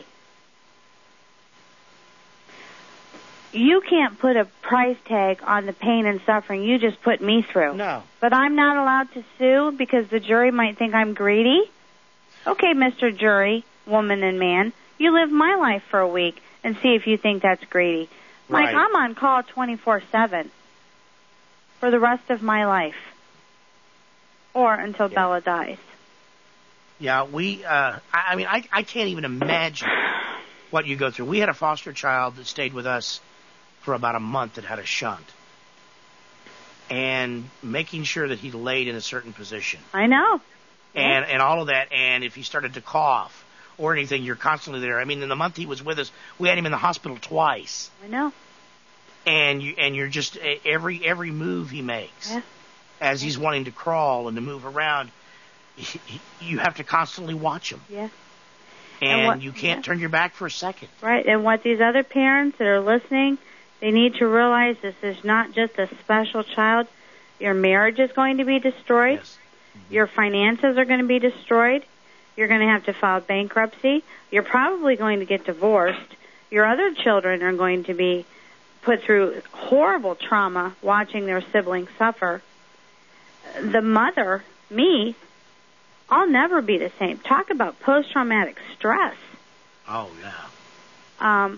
You can't put a price tag on the pain and suffering you just put me through. No. But I'm not allowed to sue because the jury might think I'm greedy? Okay, Mister Jury, woman and man, you live my life for a week and see if you think that's greedy. Right. Mike, I'm on call twenty-four seven for the rest of my life. Or until Yeah. Bella dies. Yeah, we, uh, I, I mean, I, I can't even imagine what you go through. We had a foster child that stayed with us for about a month that had a shunt. And making sure that he laid in a certain position. I know. And, and all of that. And if he started to cough or anything, you're constantly there. I mean, in the month he was with us, we had him in the hospital twice. I know. And you, and you're just, every, every move he makes, Yeah. as he's wanting to crawl and to move around, he, he, you have to constantly watch him. Yeah. And, And what- you can't yeah. turn your back for a second. Right, and what these other parents that are listening, they need to realize this is not just a special child. Your marriage is going to be destroyed. Yes. Your finances are going to be destroyed. You're going to have to file bankruptcy. You're probably going to get divorced. Your other children are going to be put through horrible trauma watching their siblings suffer. The mother, me, I'll never be the same. Talk about post-traumatic stress. Oh, yeah. Um,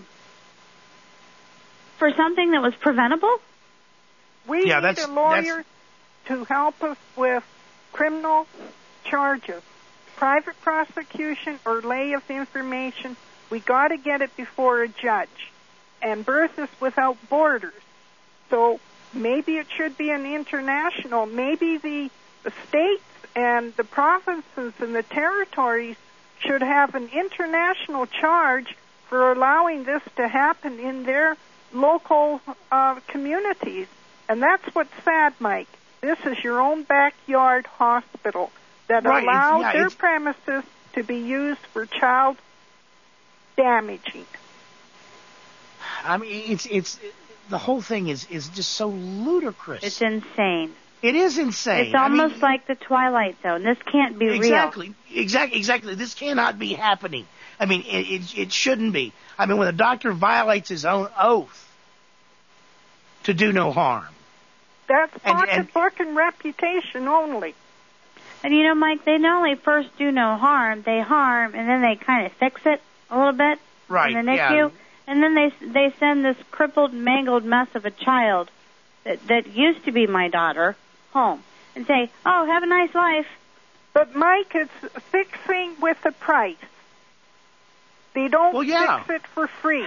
for something that was preventable? We Yeah, need that's- a lawyer to help us with criminal charges, private prosecution or lay of information. We got to get it before a judge. And Birth is Without Borders. So maybe it should be an international. Maybe the, the states and the provinces and the territories should have an international charge for allowing this to happen in their local uh, communities. And that's what's sad, Mike. This is your own backyard hospital that Right, it's- allows yeah, their it's- premises to be used for child damaging. I mean, it's it's the whole thing is is just so ludicrous. It's insane. It is insane. It's almost I mean, like the Twilight Zone. This can't be exactly, exactly, exactly. This cannot be happening. I mean, it, it it shouldn't be. I mean, when a doctor violates his own oath to do no harm. That's And- pocketbook and, and reputation only. real. And you know, Mike, they not only first do no harm, they harm, and then they kind of fix it a little bit Right, in the N I C U. yeah. And then they they send this crippled, mangled mess of a child that that used to be my daughter home and say, "Oh, have a nice life." But Mike, it's fixing with a price. They don't well, yeah. fix it for free.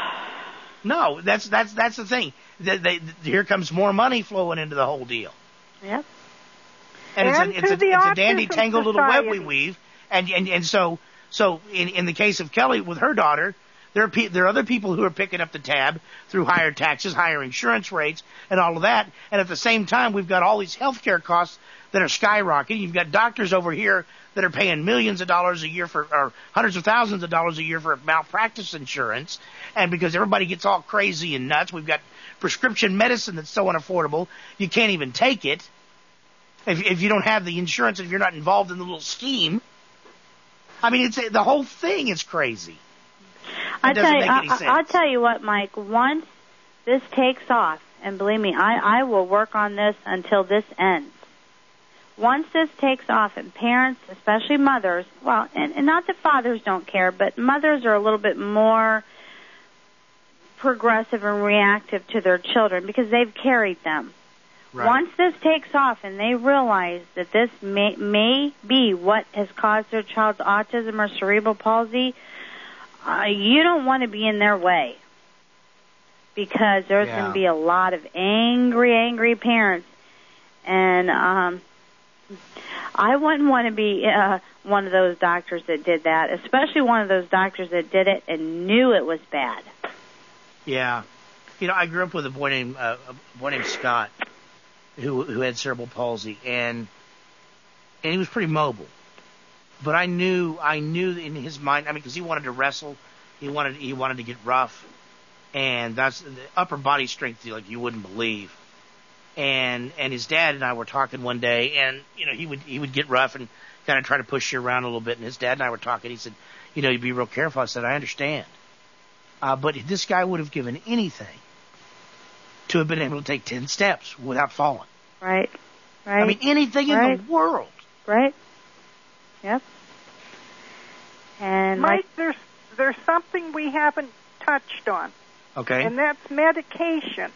No, that's that's that's the thing. They, they, here comes more money flowing into the whole deal. Yep. And, and it's, a, it's, a, it's a dandy tangled society. little web we weave. And and and so so in in the case of Kelly with her daughter, there are pe- there are other people who are picking up the tab through higher taxes, higher insurance rates, and all of that. And at the same time, we've got all these healthcare costs that are skyrocketing. You've got doctors over here that are paying millions of dollars a year for, or hundreds of thousands of dollars a year for malpractice insurance. And because everybody gets all crazy and nuts, we've got prescription medicine that's so unaffordable, you can't even take it if, if you don't have the insurance, if you're not involved in the little scheme. I mean, it's the whole thing is crazy. I'll tell, you, I, I'll tell you what, Mike, once this takes off, and believe me, I, I will work on this until this ends. Once this takes off, and parents, especially mothers, well, and, and not that fathers don't care, but mothers are a little bit more progressive and reactive to their children because they've carried them. Right. Once this takes off and they realize that this may, may be what has caused their child's autism or cerebral palsy, uh, you don't want to be in their way because there's yeah. going to be a lot of angry, angry parents. And um, I wouldn't want to be uh, one of those doctors that did that, especially one of those doctors that did it and knew it was bad. Yeah. You know, I grew up with a boy named, uh, a boy named Scott who who had cerebral palsy, and and he was pretty mobile. But I knew I knew in his mind, I mean, because he wanted to wrestle, he wanted he wanted to get rough, and that's the upper body strength like you wouldn't believe. And and his dad and I were talking one day, and you know he would he would get rough and kind of try to push you around a little bit. And his dad and I were talking. He said, you know, you'd be real careful. I said, I understand. Uh, but this guy would have given anything to have been able to take ten steps without falling. Right. Right. I mean, anything right. in the world. Right. Yep. And Mike, like, there's there's something we haven't touched on. Okay. And that's medication.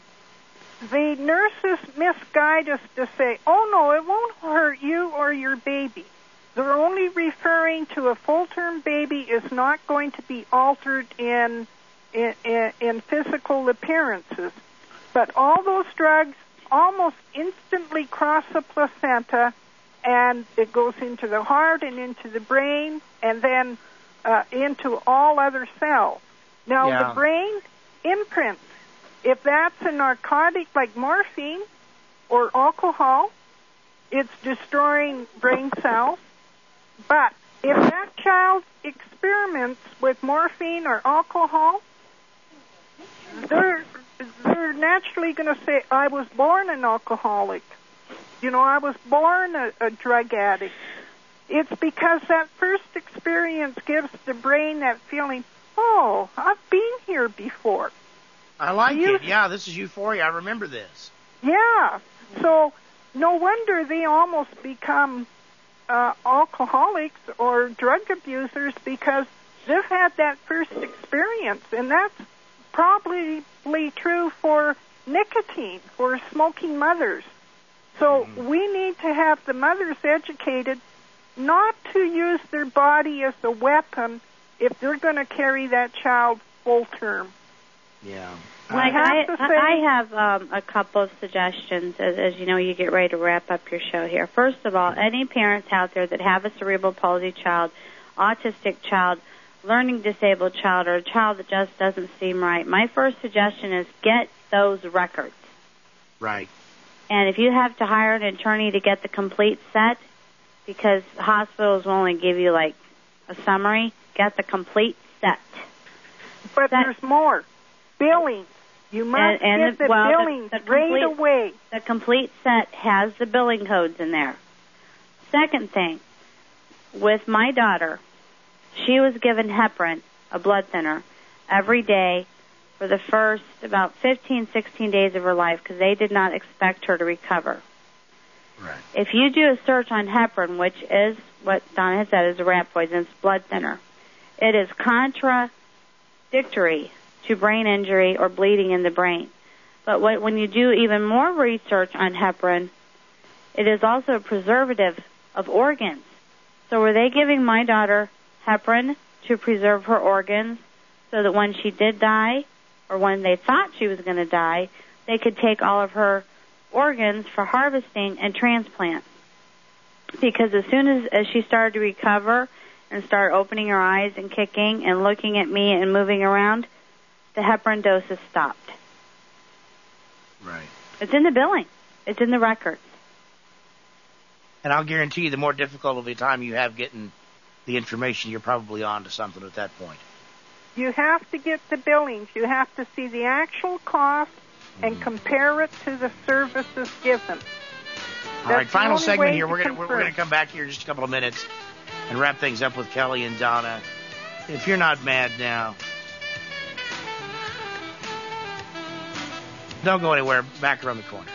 The nurses misguide us to say, oh, no, it won't hurt you or your baby. They're only referring to a full-term baby is not going to be altered in, in, in physical appearances. But all those drugs almost instantly cross the placenta, and it goes into the heart and into the brain and then uh, into all other cells. Now, yeah. the brain imprints. If that's a narcotic like morphine or alcohol, it's destroying brain cells. But if that child experiments with morphine or alcohol, they're, they're naturally going to say, I was born an alcoholic. You know, I was born a, a drug addict. It's because that first experience gives the brain that feeling, oh, I've been here before. I like you, it. Yeah, this is euphoria. I remember this. Yeah. So no wonder they almost become uh, alcoholics or drug abusers because they've had that first experience. And that's probably true for nicotine, for smoking mothers. So mm-hmm. we need to have the mothers educated not to use their body as a weapon if they're going to carry that child full term. Yeah. Like I, have, I, I have um, a couple of suggestions as, as you know you get ready to wrap up your show here. First of all, any parents out there that have a cerebral palsy child, autistic child, learning disabled child, or a child that just doesn't seem right, my first suggestion is get those records. Right. And if you have to hire an attorney to get the complete set, because hospitals will only give you like a summary, get the complete set. But that, there's more. Billing. You must and, and get the, well, billing the, the right complete, away. The complete set has the billing codes in there. Second thing, with my daughter, she was given heparin, a blood thinner, every day for the first about fifteen, sixteen days of her life because they did not expect her to recover. Right. If you do a search on heparin, which is what Donna has said is a rat poison, it's blood thinner, it is contradictory to brain injury or bleeding in the brain. But what, when you do even more research on heparin, it is also a preservative of organs. So were they giving my daughter heparin to preserve her organs so that when she did die, or when they thought she was going to die, they could take all of her organs for harvesting and transplant? Because as soon as, as she started to recover and start opening her eyes and kicking and looking at me and moving around, the heparin doses stopped. Right. It's in the billing. It's in the records. And I'll guarantee you the more difficult of the time you have getting the information, you're probably on to something at that point. You have to get the billings. You have to see the actual cost and mm. compare it to the services given. All right, final segment here. We're going we're, we're going to come back here in just a couple of minutes and wrap things up with Kelly and Donna. If you're not mad now, don't go anywhere. Back around the corner.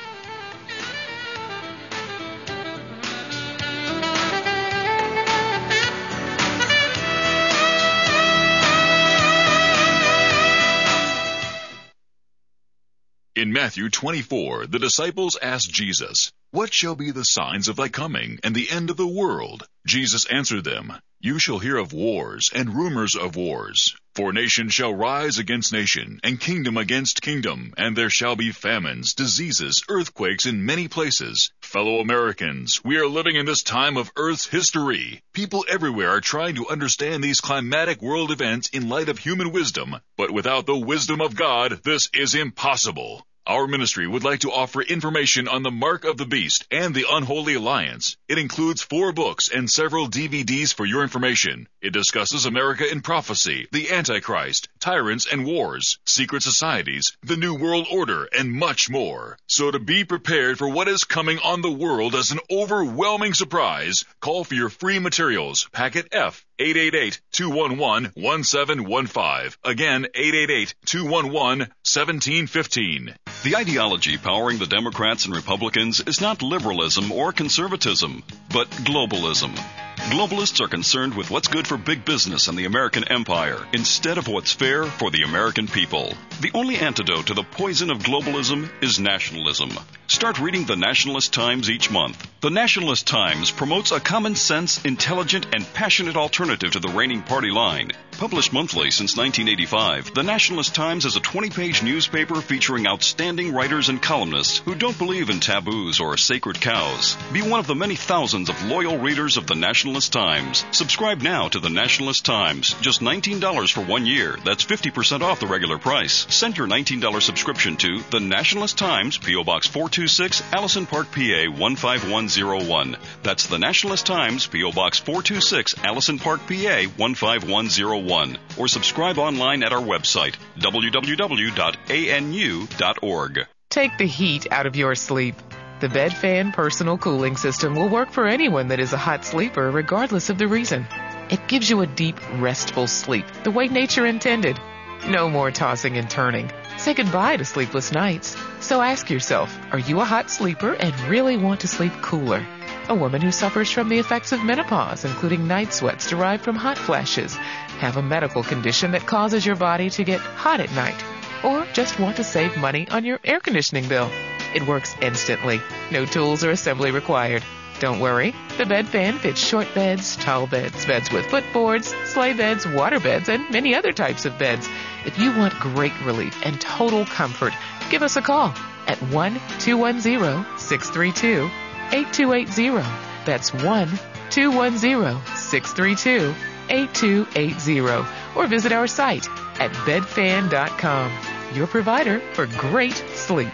In Matthew twenty-four, the disciples asked Jesus, "What shall be the signs of thy coming and the end of the world?" Jesus answered them, "You shall hear of wars and rumors of wars. For nation shall rise against nation, and kingdom against kingdom, and there shall be famines, diseases, earthquakes in many places. Fellow Americans, we are living in this time of Earth's history. People everywhere are trying to understand these climatic world events in light of human wisdom, but without the wisdom of God, this is impossible. Our ministry would like to offer information on the Mark of the Beast and the Unholy Alliance. It includes four books and several D V Ds for your information. It discusses America in prophecy, the Antichrist, tyrants and wars, secret societies, the New World Order, and much more. So to be prepared for what is coming on the world as an overwhelming surprise, call for your free materials, packet F, eight eight eight, two one one, one seven one five. Again, eight eight eight, two one one, one seven one five. The ideology powering the Democrats and Republicans is not liberalism or conservatism, but globalism. Globalists are concerned with what's good for big business and the American empire instead of what's fair for the American people. The only antidote to the poison of globalism is nationalism. Start reading the Nationalist Times each month. The Nationalist Times promotes a common sense, intelligent, and passionate alternative to the reigning party line. Published monthly since nineteen eighty-five, the Nationalist Times is a twenty-page newspaper featuring outstanding writers and columnists who don't believe in taboos or sacred cows. Be one of the many thousands of loyal readers of the Nationalist Times. Subscribe now to the Nationalist Times. Just nineteen dollars for one year. That's fifty percent off the regular price. Send your nineteen dollars subscription to the Nationalist Times, P O. Box four two six, Allison Park, P A one five one zero one. That's the Nationalist Times, P O. Box four two six, Allison Park, P A one five one zero one. Or subscribe online at our website, w w w dot a n u dot org. Take the heat out of your sleep. The Bed Fan Personal Cooling System will work for anyone that is a hot sleeper, regardless of the reason. It gives you a deep, restful sleep, the way nature intended. No more tossing and turning. Say goodbye to sleepless nights. So ask yourself, are you a hot sleeper and really want to sleep cooler? A woman who suffers from the effects of menopause, including night sweats derived from hot flashes, have a medical condition that causes your body to get hot at night, or just want to save money on your air conditioning bill. It works instantly. No tools or assembly required. Don't worry. The Bed Fan fits short beds, tall beds, beds with footboards, sleigh beds, water beds, and many other types of beds. If you want great relief and total comfort, give us a call at one two one zero, six three two, eight two eight zero. That's one two one zero, six three two, eight two eight zero. Or visit our site at bed fan dot com, your provider for great sleep.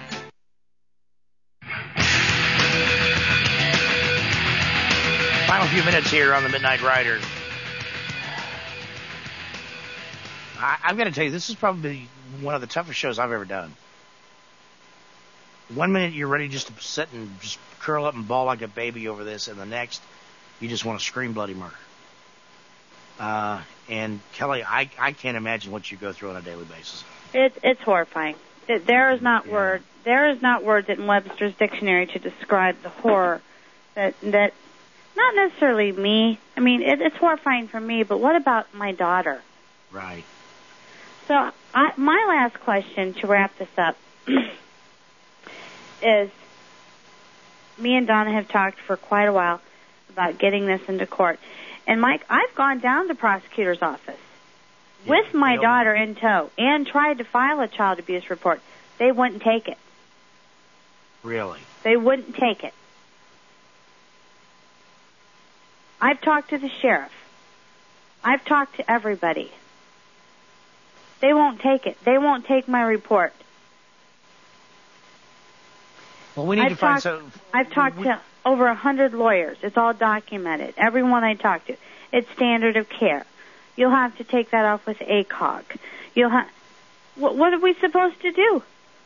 Final few minutes here on the Midnight Rider. I, I'm going to tell you, this is probably one of the toughest shows I've ever done. One minute you're ready just to sit and just curl up and bawl like a baby over this, and the next you just want to scream bloody murder. Uh, and Kelly, I, I can't imagine what you go through on a daily basis. It, it's horrifying. It, there is not yeah. word. There is not words in Webster's dictionary to describe the horror that that. Not necessarily me. I mean, it, it's horrifying for me, but what about my daughter? Right. So I, my last question to wrap this up is, me and Donna have talked for quite a while about getting this into court. And Mike, I've gone down to the prosecutor's office yeah, with my daughter in tow and tried to file a child abuse report. They wouldn't take it. Really? They wouldn't take it. I've talked to the sheriff. I've talked to everybody. They won't take it. They won't take my report. Well, we need I've to find talked, some... I've talked we, to over a hundred lawyers. It's all documented. Everyone I talk to. It's standard of care. You'll have to take that off with A C O G. You'll have... What, what are we supposed to do?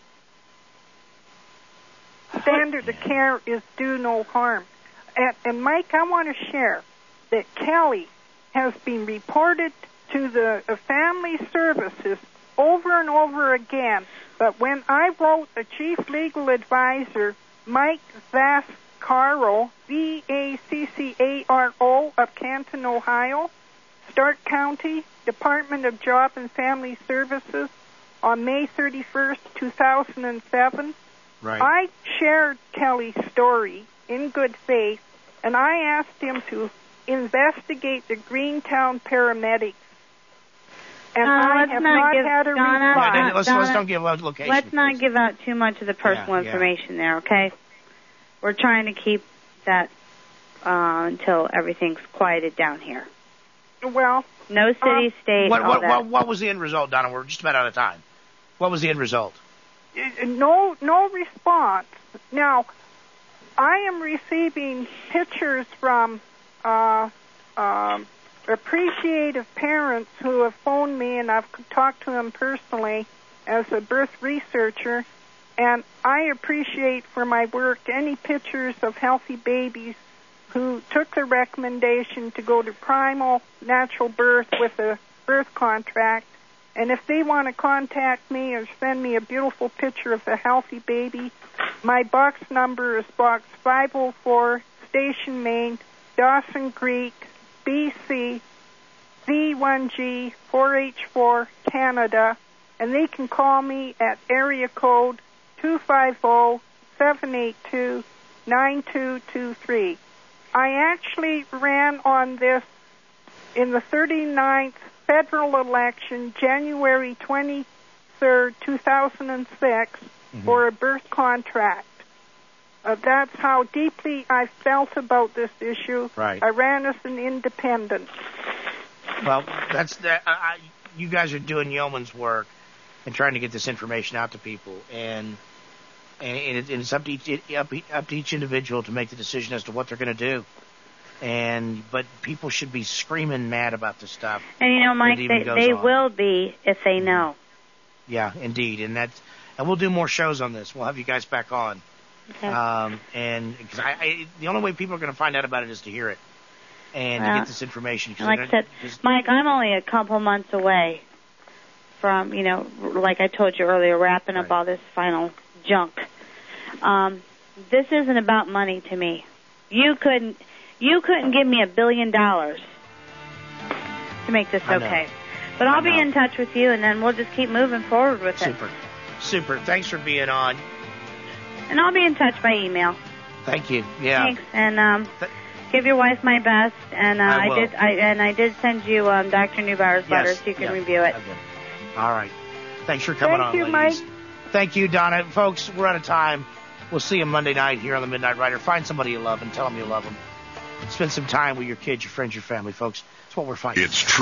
Standard of care is do no harm. And, and Mike, I want to share that Kelly has been reported to the uh, family services over and over again. But when I wrote the chief legal advisor, Mike Vaccaro, V A C C A R O of Canton, Ohio, Stark County, Department of Job and Family Services, on May thirty-first, two thousand seven, right. I shared Kelly's story in good faith, and I asked him to investigate the Greentown paramedics. And uh, I let's have not, not give, had a Donna, reply. Yeah, let's, Donna, let's don't give out location. Let's not give out too much of the personal yeah, yeah. information there, okay? We're trying to keep that uh, until everything's quieted down here. Well, no city, um, state, what, all what, that. what, what was the end result, Donna? We're just about out of time. What was the end result? No, no response. Now, I am receiving pictures from uh, um, appreciative parents who have phoned me, and I've talked to them personally as a birth researcher, and I appreciate for my work any pictures of healthy babies who took the recommendation to go to primal natural birth with a birth contract. And if they want to contact me or send me a beautiful picture of the healthy baby, my box number is box five oh four, Station Main, Dawson Creek, B C, V one G four H four, Canada, and they can call me at area code two five zero, seven eight two, nine two two three. I actually ran on this in the thirty-ninth federal election, January twenty-third, two thousand six, mm-hmm. for a birth contract. Uh, that's how deeply I felt about this issue. Right. I ran as an independent. Well, that's that. I, you guys are doing yeoman's work and trying to get this information out to people, and and, it, and it's up to each up, up to each individual to make the decision as to what they're going to do. And but people should be screaming mad about this stuff. And you know, Mike, they they on. will be if they know. Yeah, indeed, and that's and we'll do more shows on this. We'll have you guys back on. Okay. Um, and because I, I, the only way people are going to find out about it is to hear it and well, to get this information. Like I said, Mike, I'm only a couple months away from, you know, like I told you earlier, wrapping right. up all this final junk. Um, this isn't about money to me. You couldn't, you couldn't give me a billion dollars to make this okay. But I'll be in touch with you, and then we'll just keep moving forward with Super. it. Super. Super. Thanks for being on. And I'll be in touch by email. Thank you. Yeah. Thanks. And um, Th- give your wife my best. And uh, I, I did. I and I did send you um, Doctor Neubauer's letter, yes. so you can yeah. review it. Okay. All right. Thanks for coming Thank on, you, ladies. Mike. Thank you, Donna. Folks, we're out of time. We'll see you Monday night here on the Midnight Rider. Find somebody you love and tell them you love them. Spend some time with your kids, your friends, your family, folks. It's what we're fighting. It's true.